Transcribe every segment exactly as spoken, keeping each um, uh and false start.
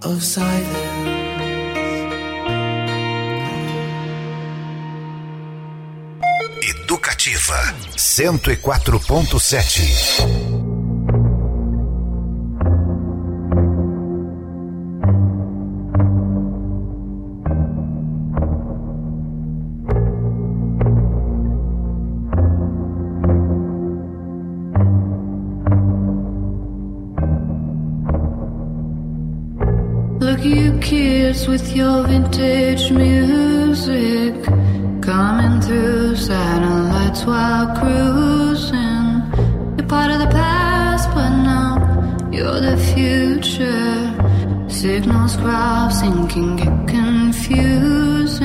of silence. Educativa cento e quatro ponto sete. Look, you kids with your vintage music coming through satellites while cruising. You're part of the past, but now you're the future. Signals crossing can get confusing.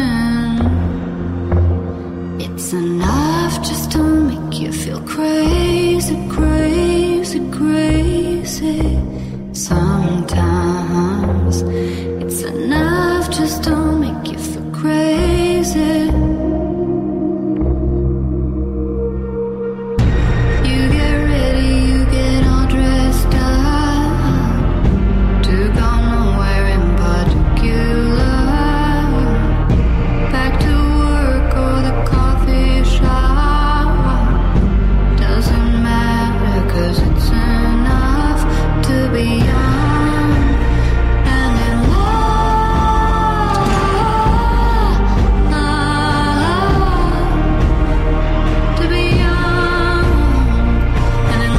It's enough just to make you feel crazy, crazy, crazy. Sometimes it's enough just to make you feel crazy. You get ready, you get all dressed up to go nowhere in particular. Back to work or the coffee shop. Doesn't matter, 'cause it's enough to be young and in love, to be young and in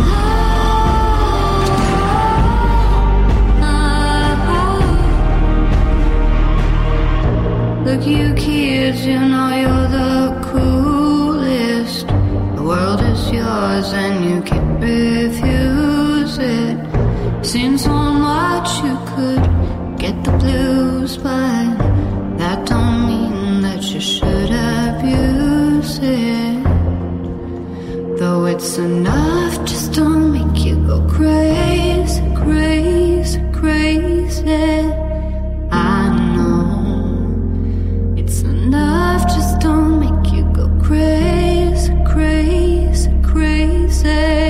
love. Look, you kids, you know you're the coolest. The world is yours and you can't refuse it. Seen so much you could get the blues, but that don't mean that you should abuse it. Though it's enough just to make you go crazy, crazy, crazy. I know it's enough just to make you go crazy, crazy, crazy.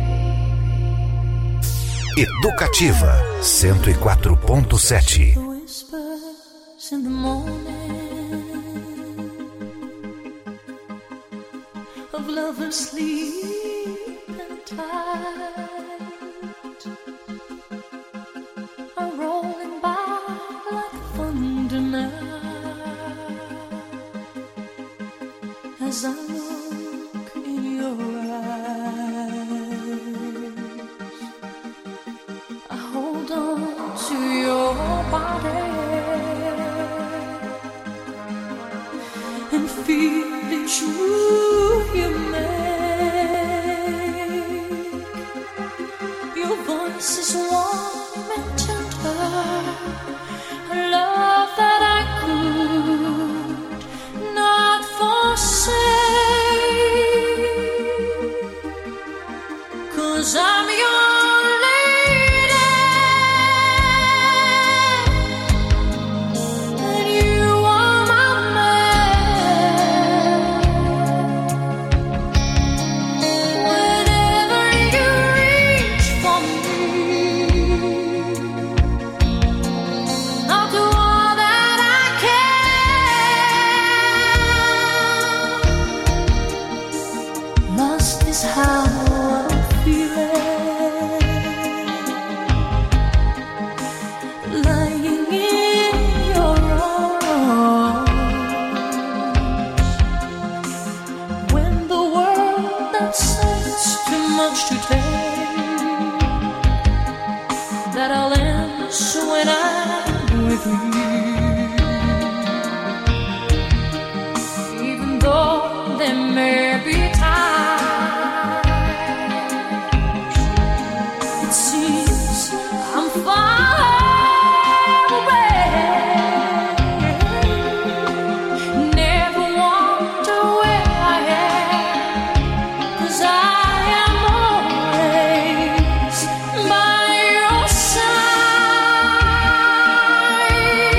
Educativa cento e quatro ponto sete. whispers in the morning of lovers sleeping tight are rolling by like thunder now as I look in your eyes. I hold on to your body and feel each move you make. Your voice is warm and tender, a love that I could not forsake, 'cause I'm your how I'm feeling, lying in your arms, when the world that says too much to take, that I'll answer when I'm with you, even though there may be times by your side.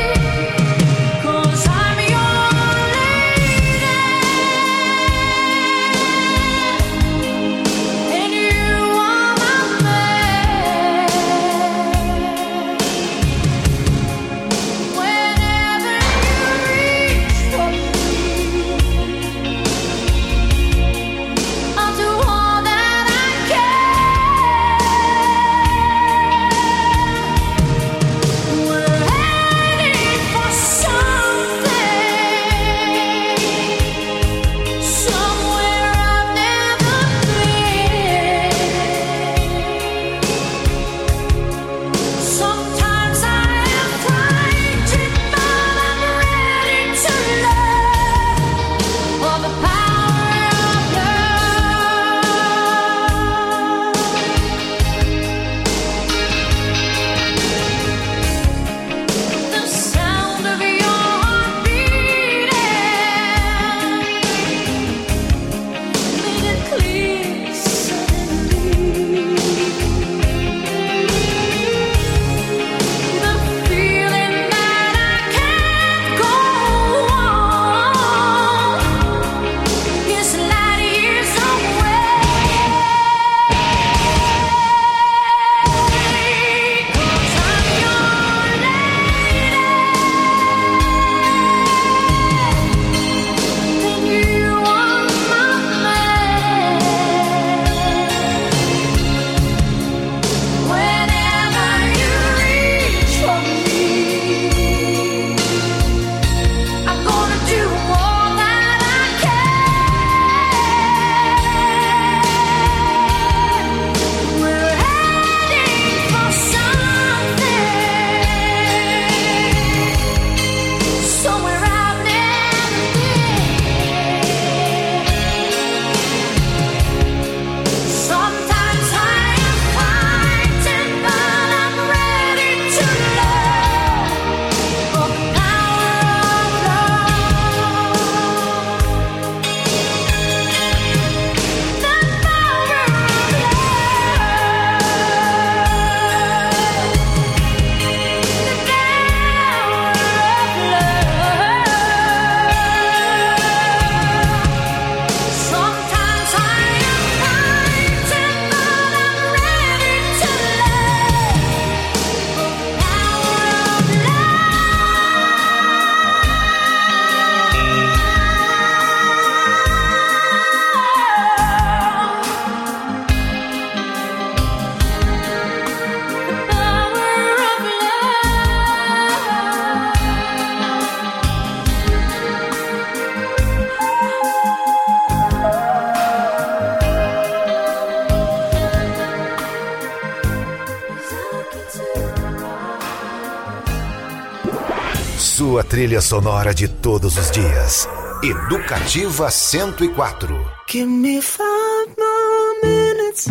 Sua trilha sonora de todos os dias. Educativa cento e quatro. Give me five more minutes.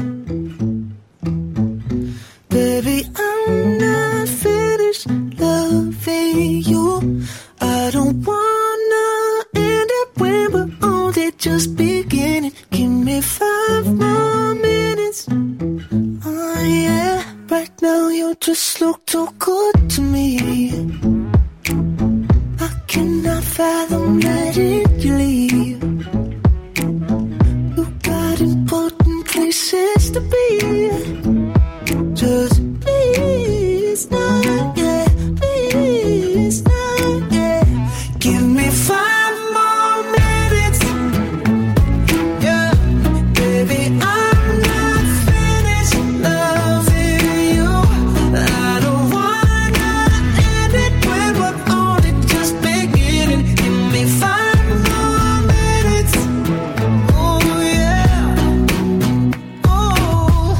Baby, I'm not finished loving you. I don't wanna end it when we're only just beginning. Give me five more minutes. Oh yeah, right now you just look too good to me. I cannot fathom letting you leave. You got important places to be. Just please, not yet, please, not yet. Give me five more minutes. Yeah, baby, I'm not finished loving you. I don't wanna end it when we're only just beginning. Give me five more minutes. Oh yeah. Oh.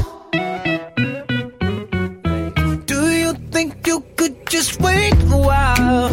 Do you think you could just wait a while?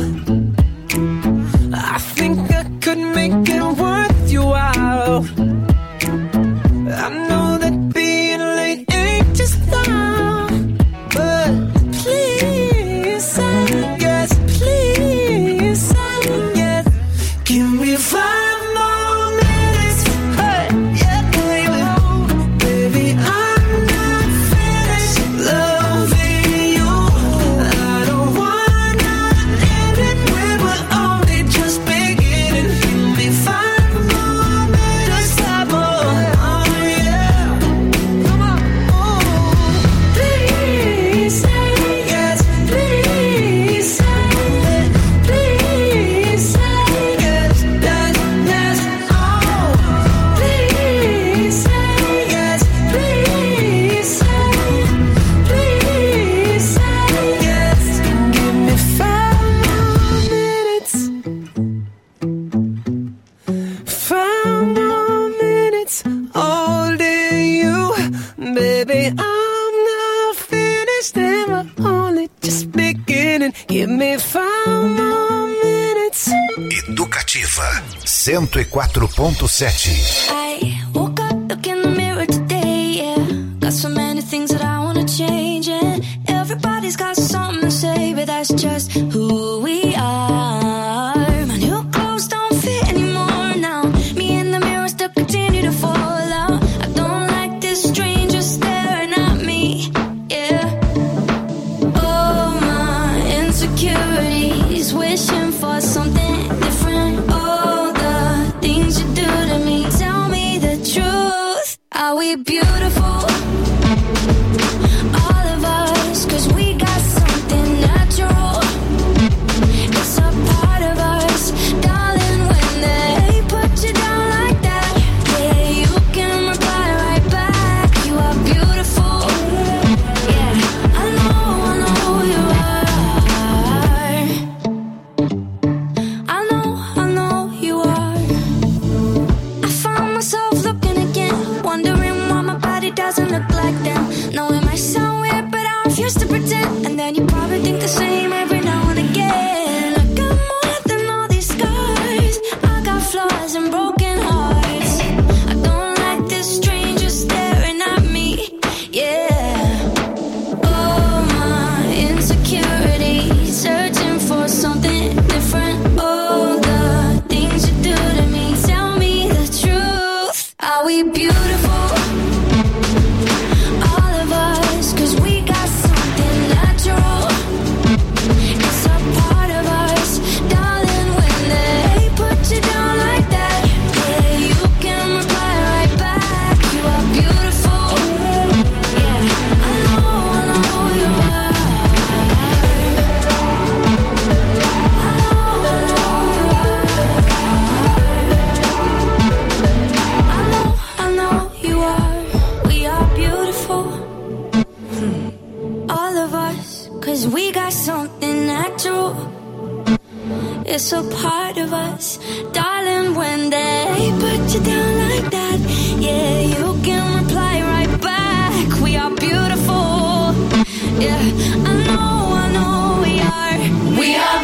I think I could make it worth your while. I know that being late ain't just now, but please say yes, please say yes. Give me five more minutes. Hey, yeah, baby, baby, I'm not finished loving you. I don't wanna end it when we're only just beginning. Give me five more minutes. Five more. Oh yeah. Come on. Oh, please say yes. Please say it. Please say yes. Yes, yes. Oh, please say yes. Please say, please say yes. Give me five more minutes. Five more minutes. All day you, baby, I'm not finished and we're only just beginning. Give me five more minutes. Educativa cento e quatro ponto sete. I woke up, look in the mirror today, yeah. Got so many things that I wanna change, and everybody's got something to say, but that's just who we are. My new clothes don't fit anymore now. Me in the mirror still continue to fall out. I don't like this stranger staring at me, yeah. Oh, my insecurities, wishing for something different. Oh, the things you do to me, tell me the truth. Are we beautiful? All of us, 'cause we got something natural. It's a part of us, darling, when they put you down like that. Yeah, you can reply right back. You are beautiful. Yeah, I know, I know you are. I know, I know you are. I find myself looking again, wondering why my body doesn't look like them. No, it might sound weird, but I refuse to pretend. And then you probably think the same every now and again. I got more than all these scars. I got flaws and broken hearts. I don't like this stranger staring at me, yeah. Oh, my insecurities, searching for something different. Oh, the things you do to me, tell me the truth. Are we beautiful? All of us, 'cause we got something natural. It's a part of us, darling, when they put you down like that. Yeah, you can reply right back. You are beautiful. Yeah, I know, I know you are. I know, I know you are. I know, I know you are. We are beautiful. All of us, 'cause we got something natural. It's a part of us, darling, when they put you down like that. Yeah, you can reply right back. We are beautiful. Yeah, I know, I know we are. We are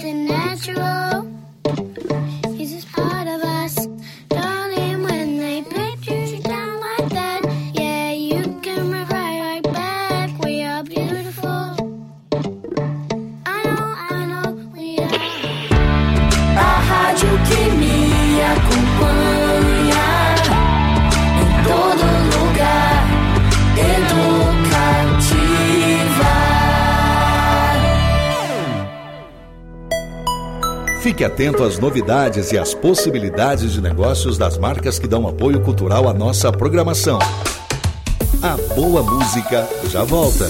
something natural. Is this part of us? Darling, when they picture you down like that, yeah, you can right, right back. We are beautiful. I know, I know, we are. A rádio que me acompanha em todo lugar. Educativa. Fique atento às novidades e às possibilidades de negócios das marcas que dão apoio cultural à nossa programação. A boa música já volta.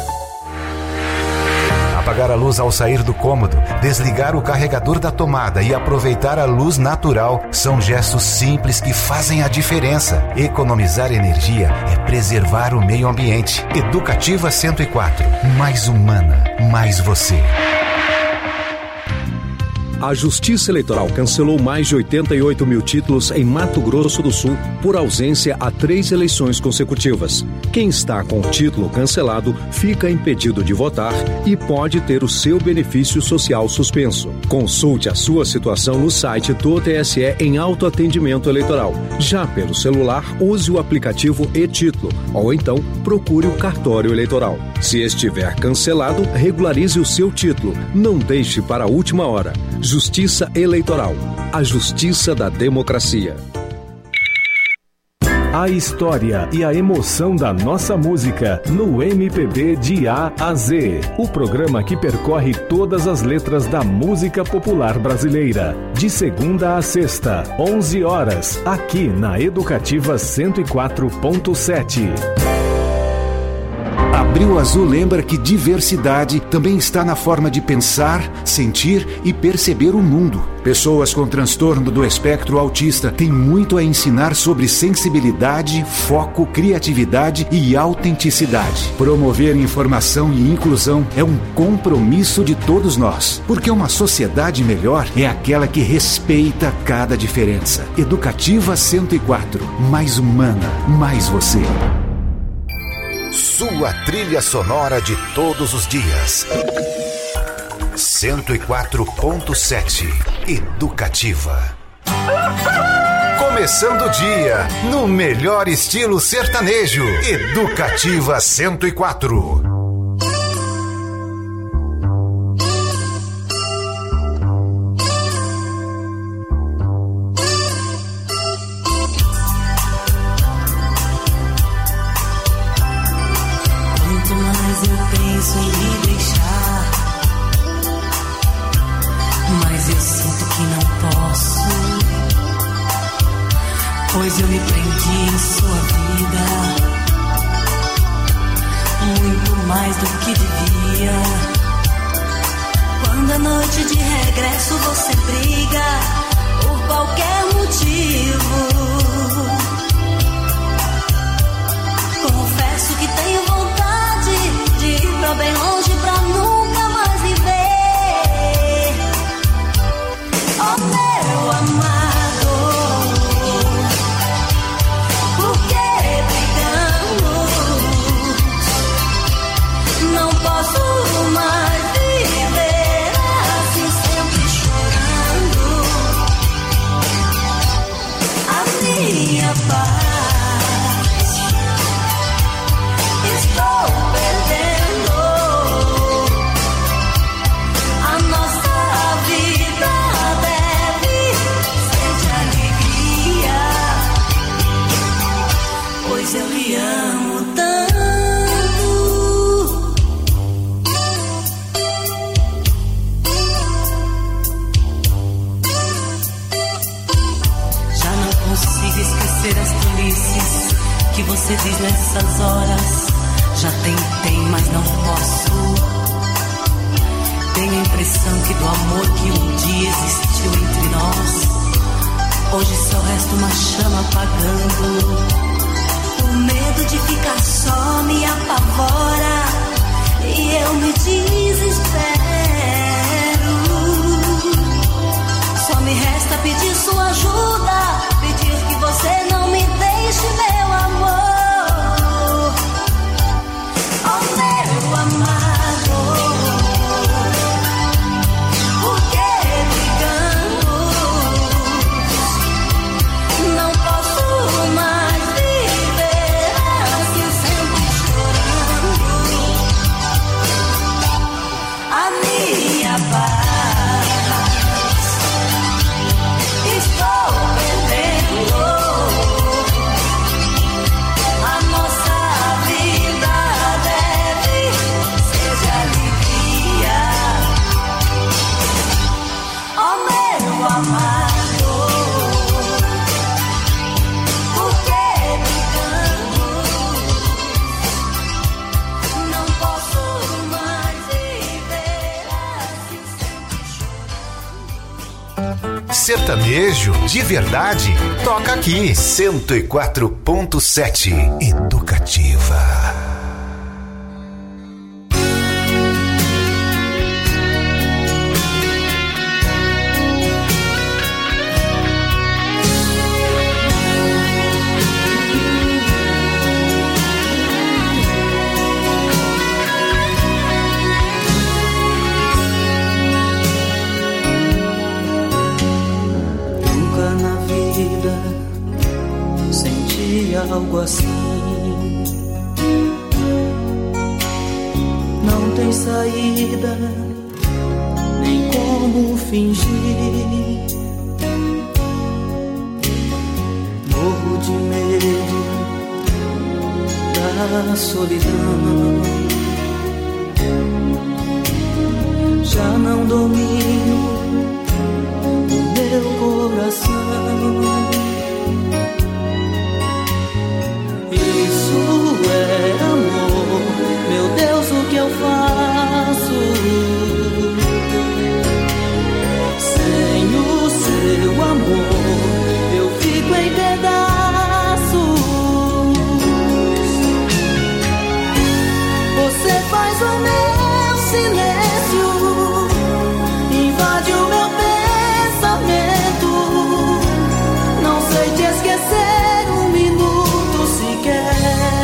Apagar a luz ao sair do cômodo, desligar o carregador da tomada e aproveitar a luz natural são gestos simples que fazem a diferença. Economizar energia é preservar o meio ambiente. Educativa cento e quatro. Mais humana, mais você. A Justiça Eleitoral cancelou mais de oitenta e oito mil títulos em Mato Grosso do Sul por ausência a três eleições consecutivas. Quem está com o título cancelado fica impedido de votar e pode ter o seu benefício social suspenso. Consulte a sua situação no site do T S E em autoatendimento eleitoral. Já pelo celular, use o aplicativo e-Título ou então procure o cartório eleitoral. Se estiver cancelado, regularize o seu título. Não deixe para a última hora. Justiça Eleitoral, a justiça da democracia. A história e a emoção da nossa música no M P B de A a Z. O programa que percorre todas as letras da música popular brasileira. De segunda a sexta, onze horas, aqui na Educativa cento e quatro ponto sete. Abril Azul lembra que diversidade também está na forma de pensar, sentir e perceber o mundo. Pessoas com transtorno do espectro autista têm muito a ensinar sobre sensibilidade, foco, criatividade e autenticidade. Promover informação e inclusão é um compromisso de todos nós, porque uma sociedade melhor é aquela que respeita cada diferença. Educativa cento e quatro, mais humana, mais você. Sua trilha sonora de todos os dias. cento e quatro ponto sete. Educativa. Começando o dia no melhor estilo sertanejo. Educativa cento e quatro. Pois eu me prendi em sua vida muito mais do que devia. Quando à noite de regresso você briga por qualquer motivo, confesso que tenho vontade de ir pra bem longe pra nunca mais viver. Oh meu amado, mais viver assim sempre chorando. A minha paz estou perdendo. A nossa vida deve ser de alegria, pois eu lhe amo tanto. Esquecer as tolices que você diz nessas horas. Já tentei, mas não posso. Tenho a impressão que do amor que um dia existiu entre nós, hoje só resta uma chama apagando. O medo de ficar só me apavora e eu me desespero. Só me resta pedir sua ajuda, pedir que você não me deixe, meu amor. Oh, meu amado, por Sertanejo de verdade, toca aqui. cento e quatro ponto sete Educativa. Algo assim não tem saída, nem como fingir. Morro de medo da solidão. Já não domino o meu coração. Isso é amor, meu Deus, o que eu faço? Sem o seu amor, eu fico em pedaços. Você faz o meu silêncio, invade o meu pensamento. Não sei te esquecer um minuto sequer.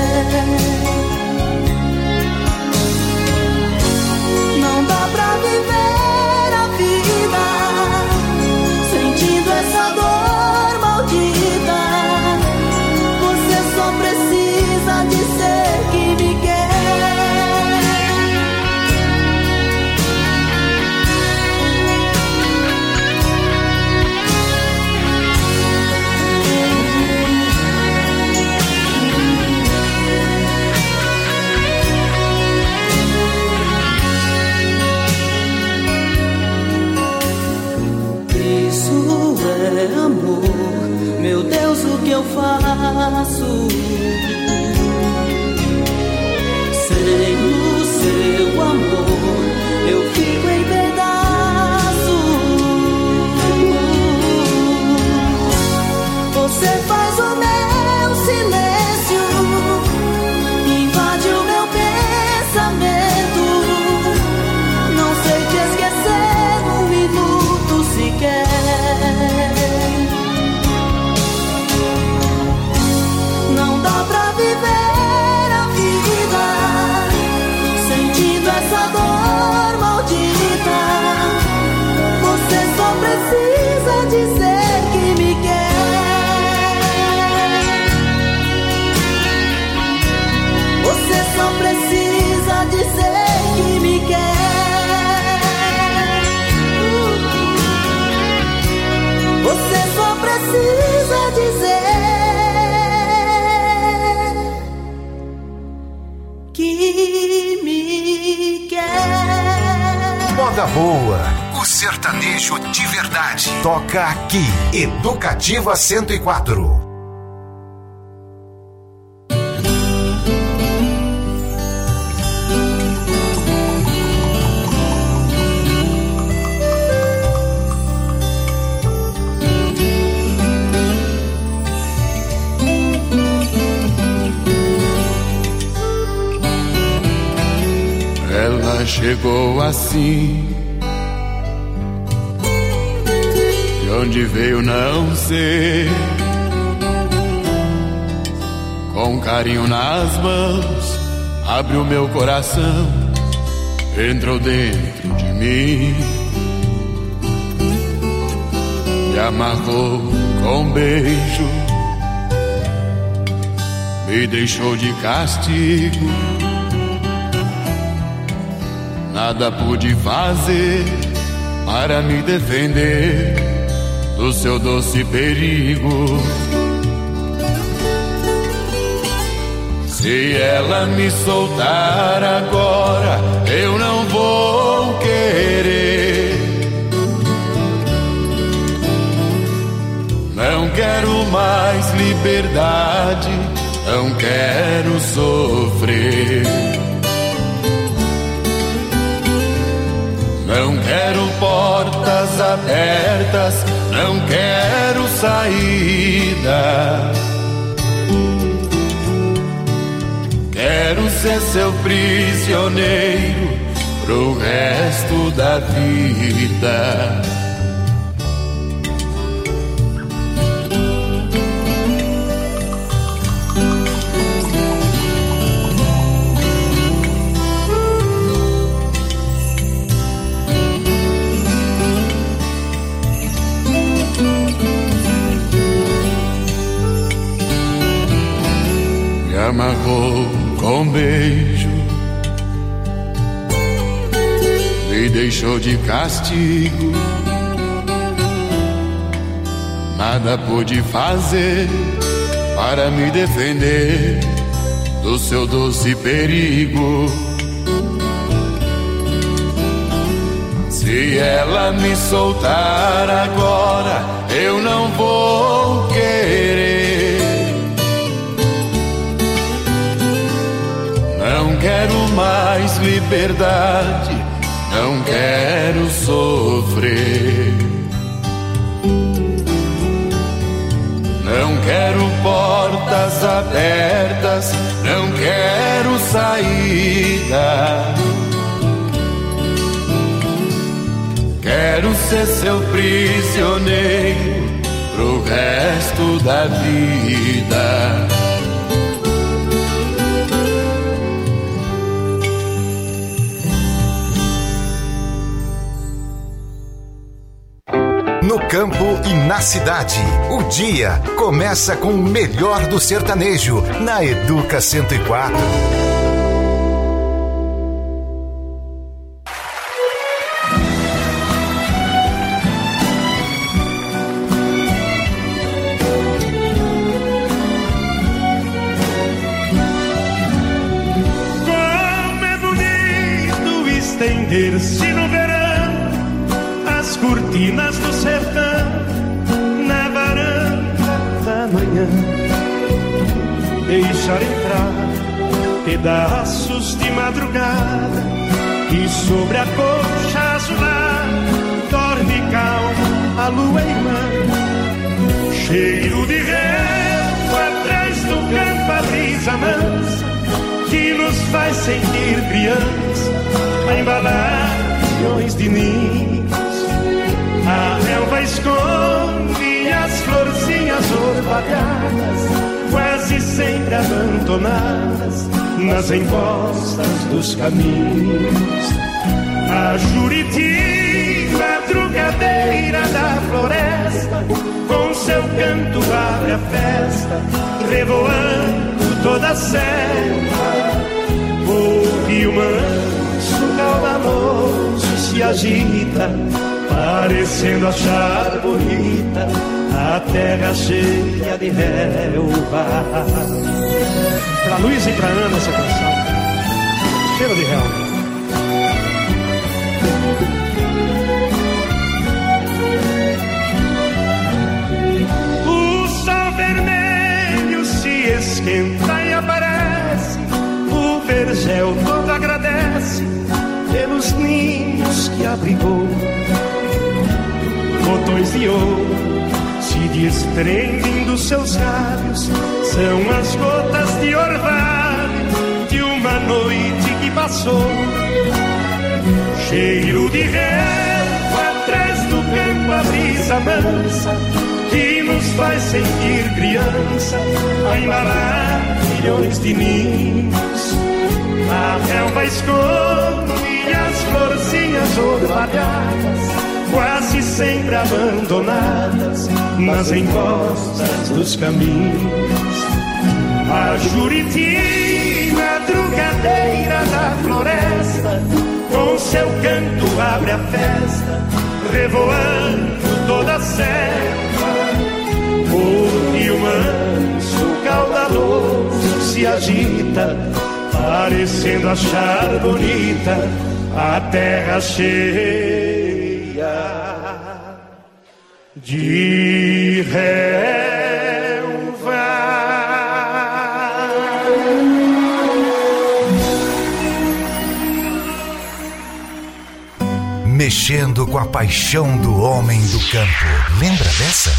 Não dá pra viver a vida sentindo essa dor maldita. Você só precisa dizer que me quer. É amor, meu Deus, o que eu faço? Sem o seu amor, eu fico em pedaços. Você faz o meu silêncio, invade o meu pensamento. Não sei te esquecer um minuto sequer. Não dá pra viver a vida sentindo essa dor maldita. Você só precisa dizer que me quer. Você só precisa dizer que me quer. Você só precisa dizer que me quer. Moda boa, o sertanejo de verdade, toca aqui. Educativa cento e quatro. Ela chegou assim, de onde veio não sei, com carinho nas mãos, abriu meu coração, entrou dentro de mim, me amarrou com um beijo, me deixou de castigo. Nada pude fazer para me defender do seu doce perigo. Se ela me soltar agora, eu não vou querer. Não quero mais liberdade, não quero sofrer. Não quero pó portas abertas, não quero saída. Quero ser seu prisioneiro pro resto da vida. Me amarrou com beijo, me deixou de castigo. Nada pude fazer para me defender do seu doce perigo. Se ela me soltar agora, eu não vou querer. Não quero mais liberdade, não quero sofrer. Não quero portas abertas, não quero saída. Quero ser seu prisioneiro pro resto da vida. No campo e na cidade, o dia começa com o melhor do sertanejo, na Educa cento e quatro. Como é bonito estender-se no verão as cortinas do sertão na varanda da manhã, deixar entrar pedaços de madrugada e sobre a coxa azulada dorme calma a lua irmã. Cheiro de relva atrás do campo, a brisa mansa que nos faz sentir criança a embalar milhões de ninhos. A relva esconde as florzinhas orvalhadas, quase sempre abandonadas nas encostas dos caminhos. A Juriti, madrugadeira da floresta, com seu canto abre a festa, revoando toda a selva. O rio manso, caudaloso, se agita, parecendo achar bonita a terra cheia de relva. Pra Luiz e pra Ana essa canção, cheiro de relva. O sol vermelho se esquenta e aparece, o vergel todo agradece pelos ninhos que abrigou. Botões de ouro se desprendem dos seus lábios, são as gotas de orvalho de uma noite que passou. Cheiro de relva atrás do campo, a brisa mansa que nos faz sentir criança a embalar milhões de ninhos. A relva esconde as florzinhas orvalhadas, quase sempre abandonadas nas encostas dos caminhos. A Juriti, madrugadeira da floresta, com seu canto abre a festa, revoando toda a selva. O rio manso, caudaloso, se agita, parecendo achar bonita a terra cheia de relva. mexendo com a paixão do homem do campo. Lembra dessa?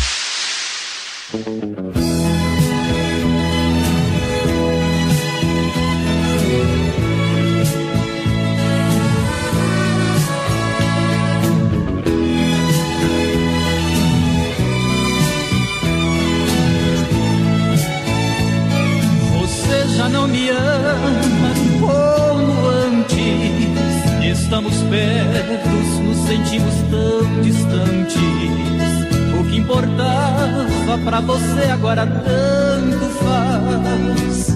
Você já não me ama como antes. Estamos perto, nos sentimos tão distantes. O que importava pra você agora tanto faz.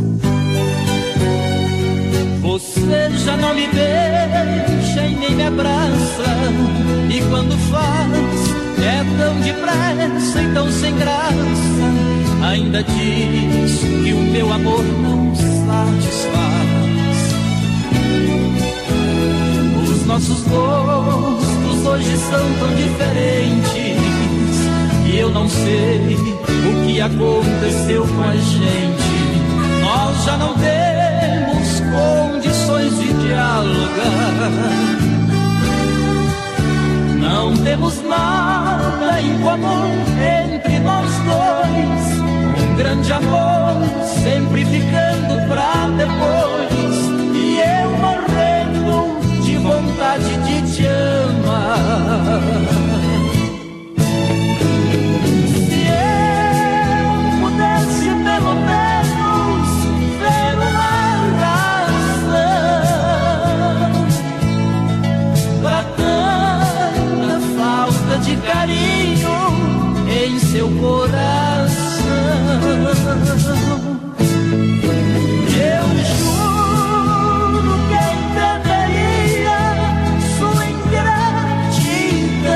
Você já não me beija e nem me abraça. E quando faz, é tão depressa e tão sem graça. Ainda diz que o meu amor não satisfaz. Os nossos gostos hoje são tão diferentes. E eu não sei o que aconteceu com a gente. Nós já não temos condições de dialogar. Não temos nada em comum entre nós dois. Um grande amor sempre ficando pra depois. E eu morrendo de vontade de te amar. Se eu pudesse pelo menos ver uma razão pra tanta falta de carinho em seu coração, eu juro que entenderia sua ingratidão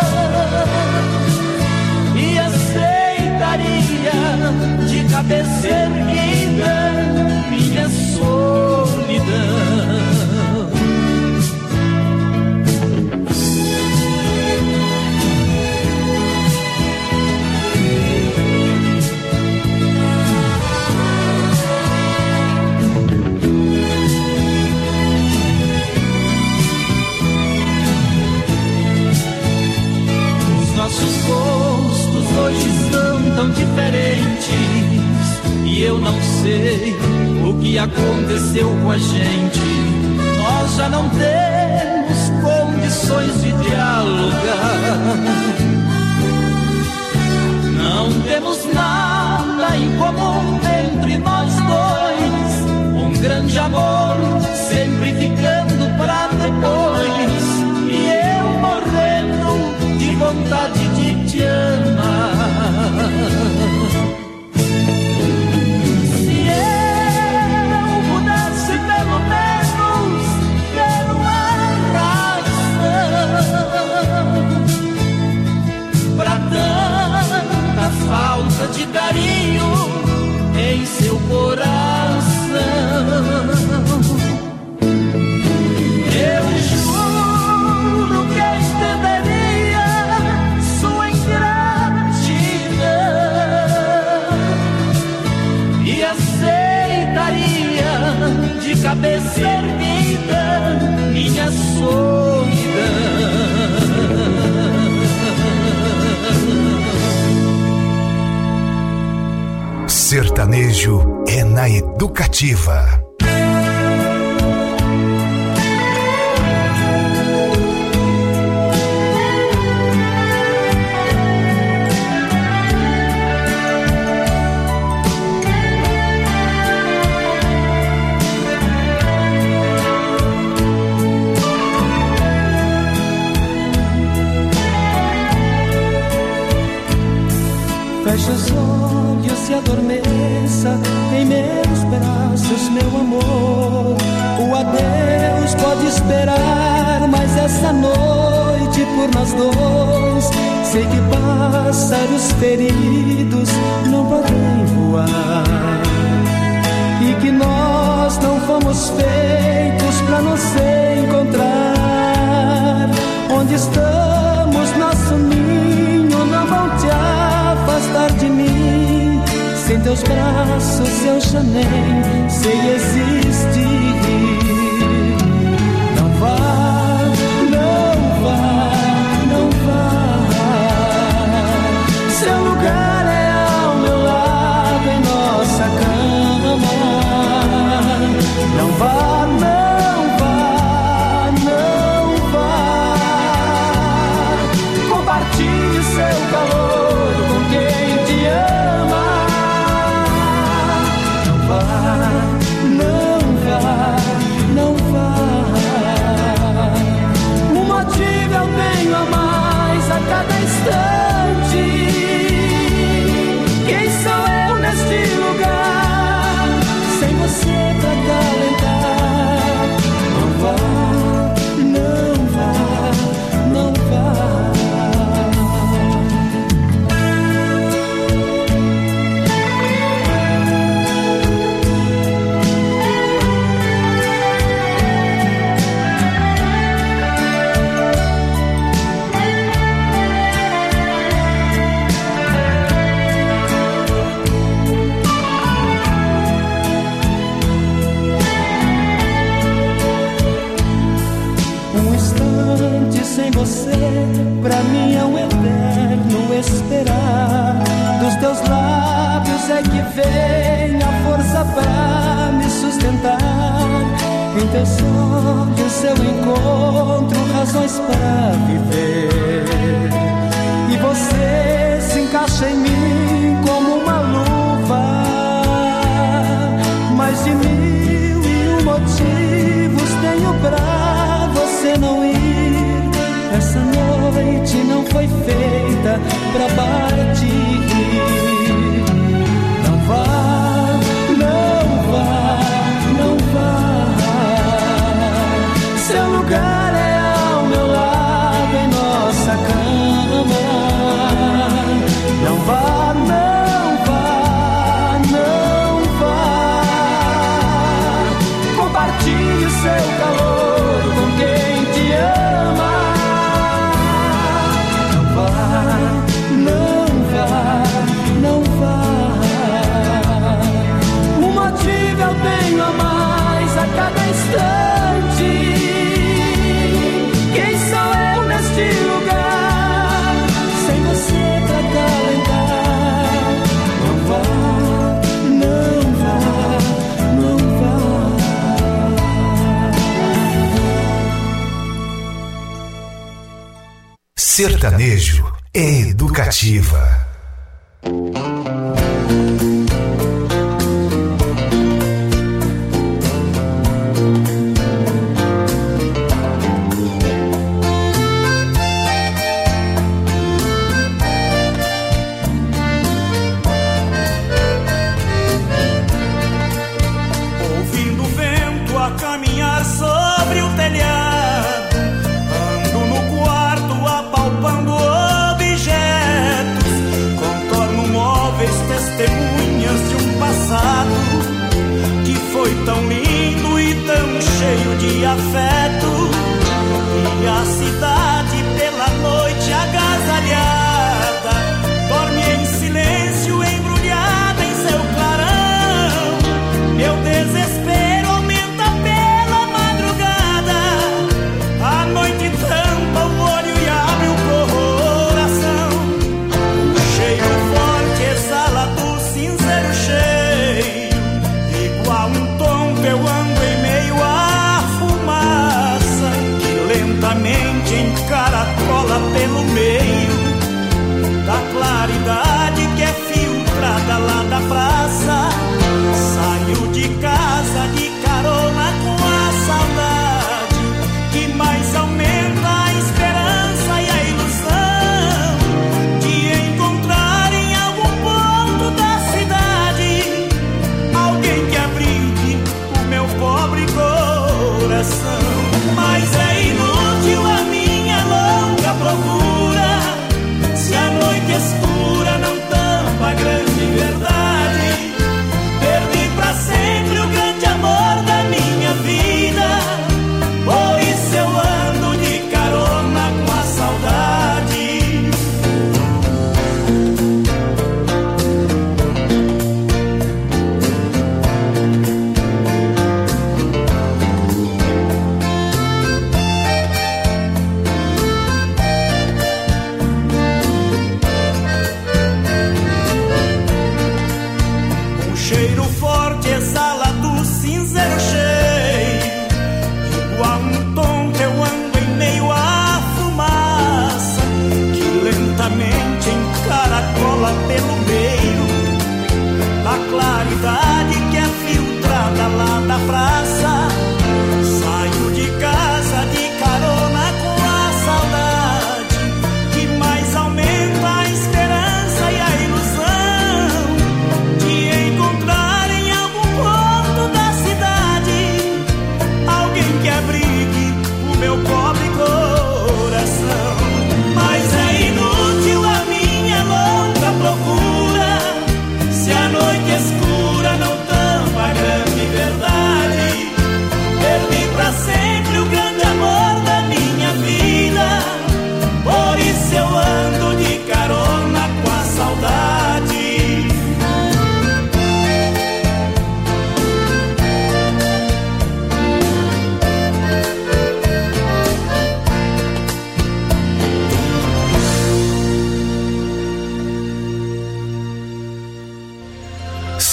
e aceitaria de cabeça erguida minha solidão. Nossos gostos hoje são tão diferentes. E eu não sei o que aconteceu com a gente. Nós já não temos condições de dialogar. Não temos nada em comum entre nós dois. Um grande amor sempre ficando pra depois. E eu morrendo de vontade de te amar. Se eu pudesse pelo menos ter uma razão pra tanta falta de carinho em seu coração, eu juro que entenderia sua ingratidão e aceitaria de cabeça erguida minha solidão. Sertanejo é na Educativa. Feche os olhos e adormeça em meus braços, meu amor. O adeus pode esperar, mas essa noite por nós dois sei que pássaros feridos não podem voar e que nós não fomos feitos pra nos encontrar. Onde estamos, nosso ninho não vão te afastar de mim. Sem teus braços eu já nem sei existir. Não vá, não vá, você, pra mim é um eterno esperar. Dos teus lábios é que vem a força pra me sustentar. Em teus olhos eu encontro razões pra viver. E você se encaixa em mim como uma luva. Mais de mil e um motivos tenho pra você não ir. Essa noite não foi feita pra partir. Não vá, não vá, não vá. Seu lugar é ao meu lado em nossa cama. Não vá, não vá, não vá. Compartilhe seu calor com quem te ama. Não vá, não vá, não vá. Um motivo eu tenho a mais a cada instante. Quem sou eu neste lugar? Sem você pra calentar. Não vá, não vá, não vá. Sertanejo é educativa. Ouvindo o vento a caminhar sobre o telhado, ando no quarto apalpando objetos, contorno móveis, testemunhas de um passado que foi tão lindo e tão cheio de afeto. E a cidade pela noite agasalhada dorme em silêncio, embrulhada em seu clarão. Meu desespero aumenta pela madrugada. A noite tampa o olho e abre o coração. O cheiro forte exala do cinzeiro cheio. Igual um tonto eu ando em meio à fumaça que lentamente encaracola pelo meio da claridade que é filtrada lá da praça. Saio de casa de carona com a saudade que mais aumenta a esperança e a ilusão de encontrar em algum ponto da cidade alguém que abrigue o meu pobre coração. Mas é inútil a minha longa procura se a noite escura não tampa a grande verdade.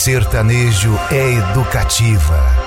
sertanejo é educativa.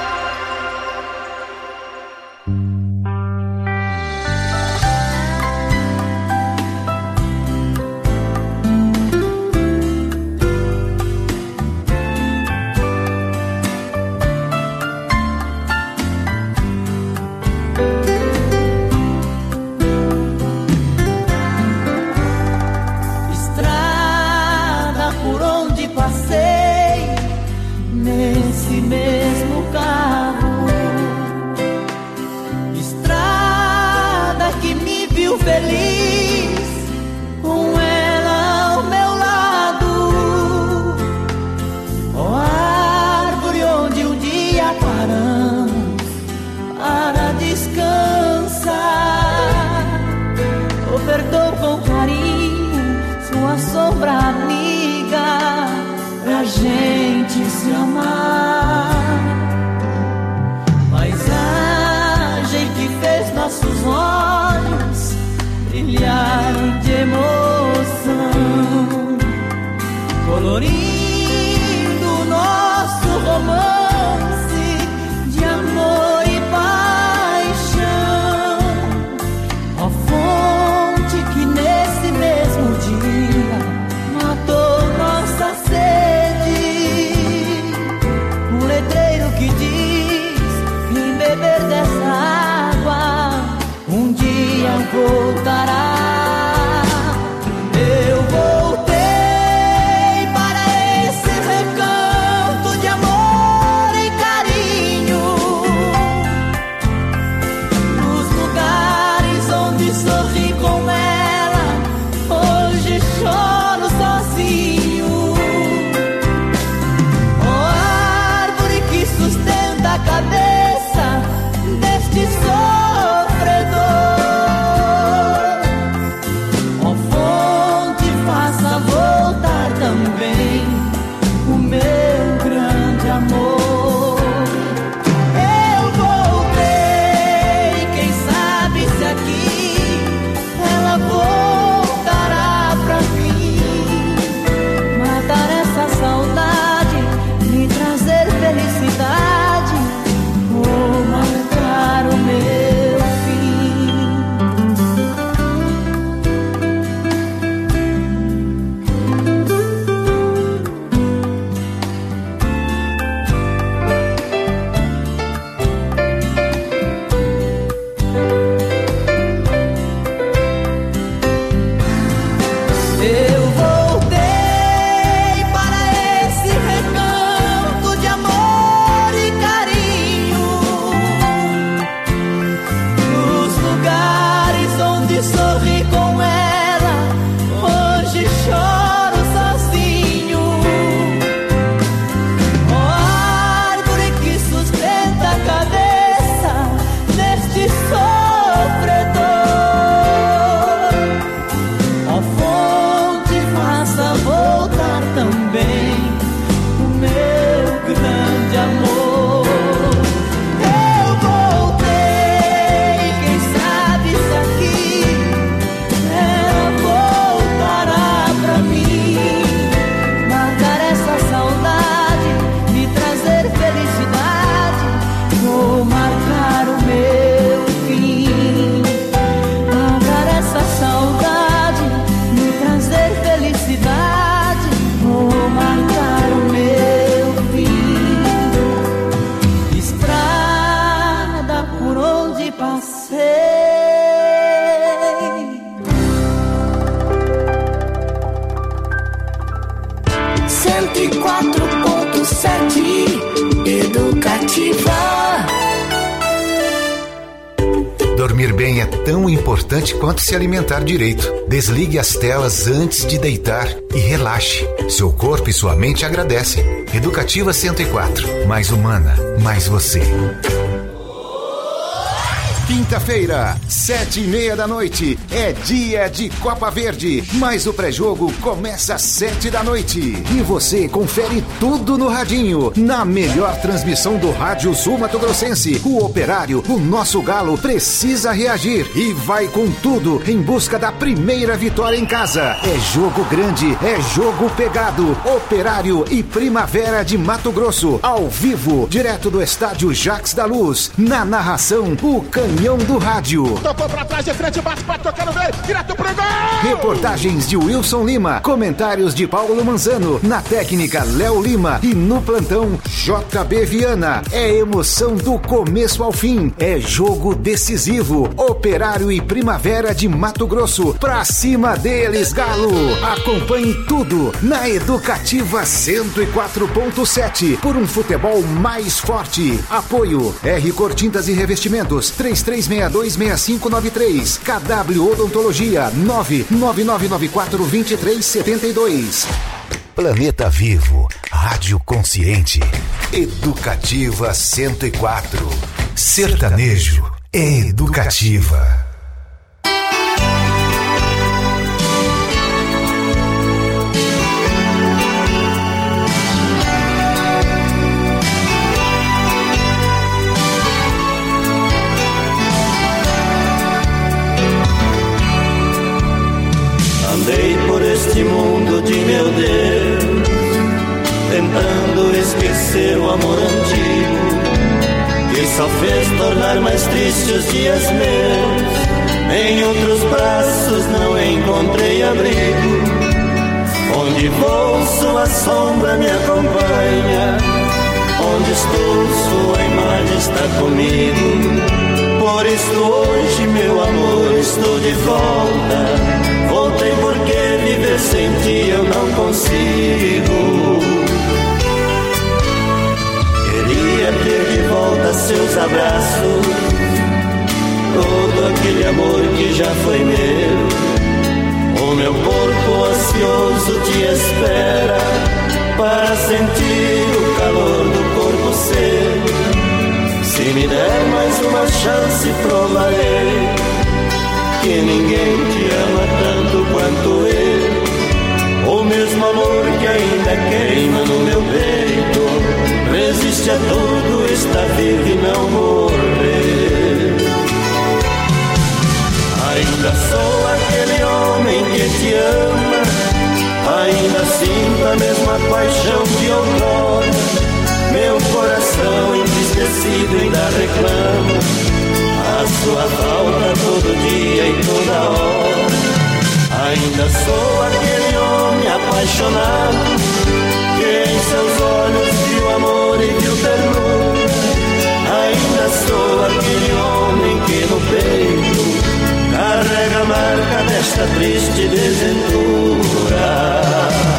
Dormir bem é tão importante quanto se alimentar direito. Desligue as telas antes de deitar e relaxe. Seu corpo e sua mente agradecem. Educativa cento e quatro. Mais humana, mais você. Quinta-feira, sete e meia da noite, é dia de Copa Verde, mas o pré-jogo começa às sete da noite. E você confere tudo no radinho, na melhor transmissão do Rádio Sul Mato Grossense. O Operário, o nosso galo, precisa reagir e vai com tudo em busca da primeira vitória em casa. É jogo grande, é jogo pegado. Operário e Primavera de Mato Grosso, ao vivo, direto do estádio Jacques da Luz. Na narração, o Canhão do Rádio. Tocou pra trás, de frente, bate, bate, tocar no meio, direto pro gol! Reportagens de Wilson Lima, comentários de Paulo Manzano, na técnica Léo Lima e no plantão J B Viana. É emoção do começo ao fim, é jogo decisivo. Operário e Primavera de Mato Grosso, pra cima deles, Galo. Acompanhe tudo na Educativa cento e quatro ponto sete, por um futebol mais forte. Apoio R Cor Tintas e Revestimentos, três três seis dois seis cinco nove três. K W Odontologia, nove nove nove nove quatro dois três sete dois. Planeta Vivo, Rádio Consciente, Educativa cento e quatro. Sertanejo é educativa. Andei por este mundo de meu Deus, tentando esquecer o amor antigo, que só fez tornar mais tristes os dias meus. Em outros braços não encontrei abrigo, onde vou sua sombra me acompanha, onde estou sua imagem está comigo. Por isso hoje, meu amor, estou de volta. Voltei porque viver sem ti eu não consigo. Queria ter de volta seus abraços, todo aquele amor que já foi meu. O meu corpo ansioso te espera para sentir o calor do corpo seu. Se me der mais uma chance, provarei que ninguém te ama tanto quanto eu. O mesmo amor que ainda queima no meu peito, resiste a tudo, está vivo e não morrer. Ainda sou aquele homem que te ama, ainda sinto a mesma paixão de outrora. Meu coração entristecido ainda reclama a sua falta todo dia e toda hora. Ainda sou aquele homem apaixonado, que em seus olhos viu amor e viu ternura. Ainda sou aquele homem que no peito carrega a marca desta triste desventura.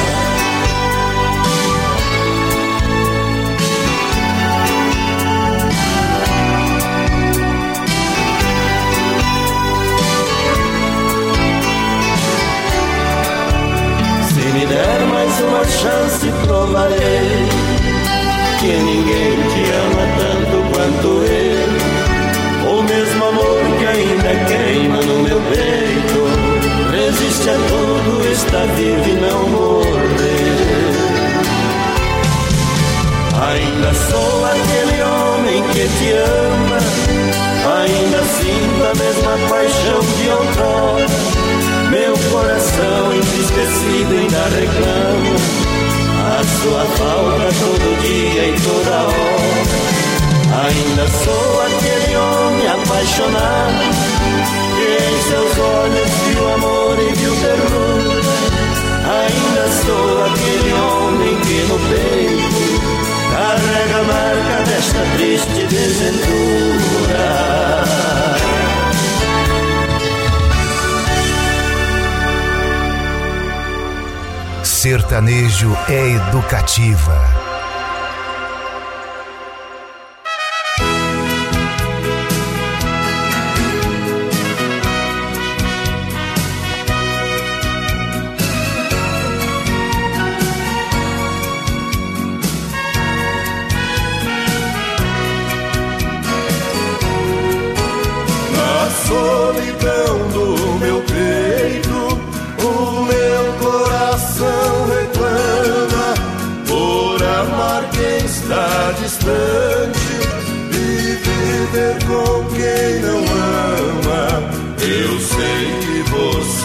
Se me der mais uma chance, provarei que ninguém te ama tanto quanto eu. O mesmo amor que ainda queima no meu peito, resiste a tudo, está vivo e não morrer. Ainda sou aquele homem que te ama, ainda sinto a mesma paixão de outrora. Meu coração entristecido ainda reclama a sua falta todo dia e toda hora. Ainda sou aquele homem apaixonado, que em seus olhos viu amor e viu ternura. Ainda sou aquele homem que no peito carrega a marca desta triste desventura. Sertanejo é educativa.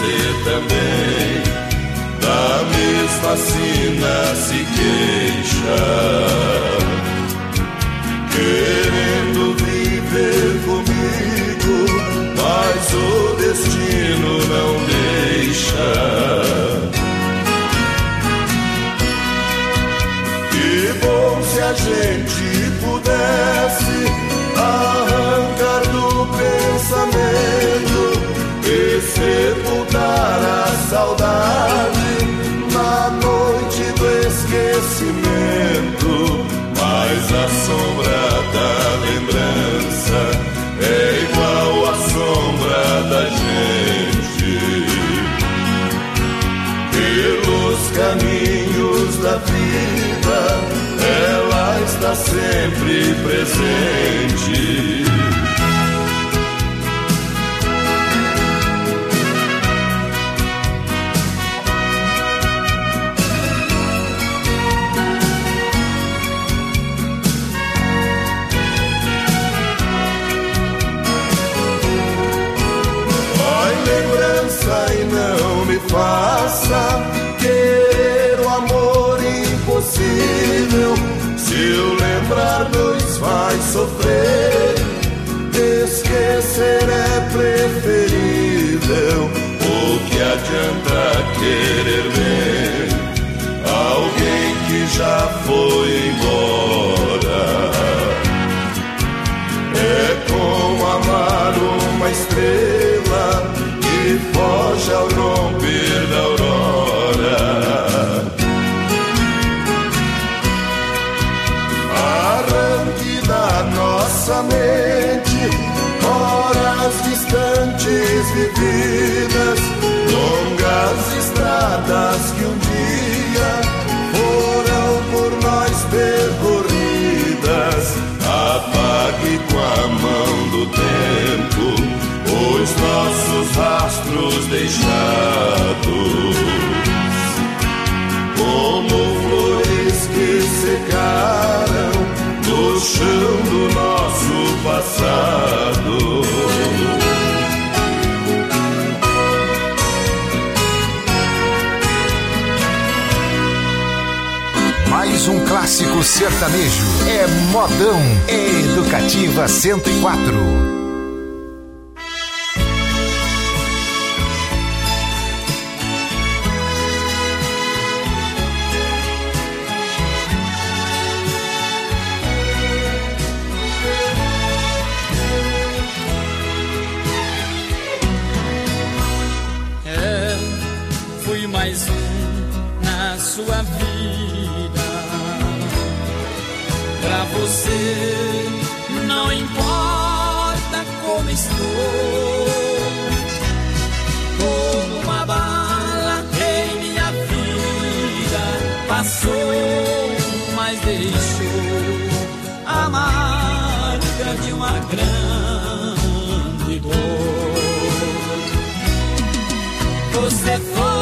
você também da mesma sina se queixa, querendo viver comigo, mas o destino não deixa. Que bom se a gente pudesse arrancar do pensamento e sepultar a saudade na noite do esquecimento. Mas a sombra da lembrança é igual à sombra da gente. Pelos caminhos da vida ela está sempre presente. E não me faça querer o amor impossível. Se eu lembrar nos faz sofrer, esquecer é preferível. O que adianta querer bem alguém que já foi embora? É como amar uma estrela que foge ao romper da aurora. Arranque da nossa mente horas distantes vividas, longas estradas que um dia foram por nós percorridas. Apague com a mão do tempo os nossos rastros deixados, como flores que secaram no chão do nosso passado. Mais um clássico sertanejo. É modão. É Educativa cento e quatro. Mais um na sua vida. Pra você não importa como estou, como uma bala em minha vida passou, mas deixou a marca de uma grande dor. Você foi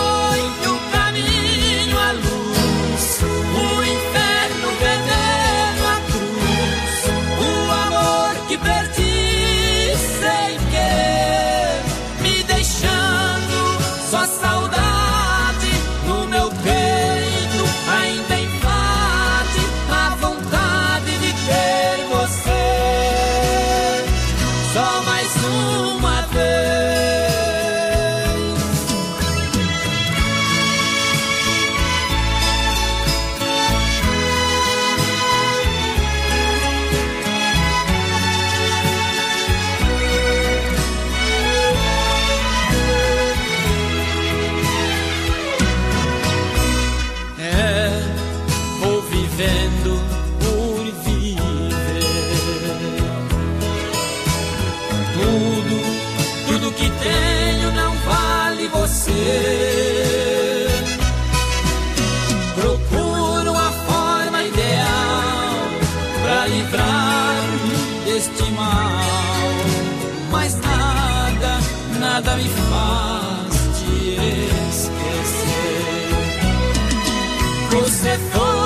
procuro a forma ideal pra livrar-me deste mal, mas nada, nada me faz te esquecer. Você foi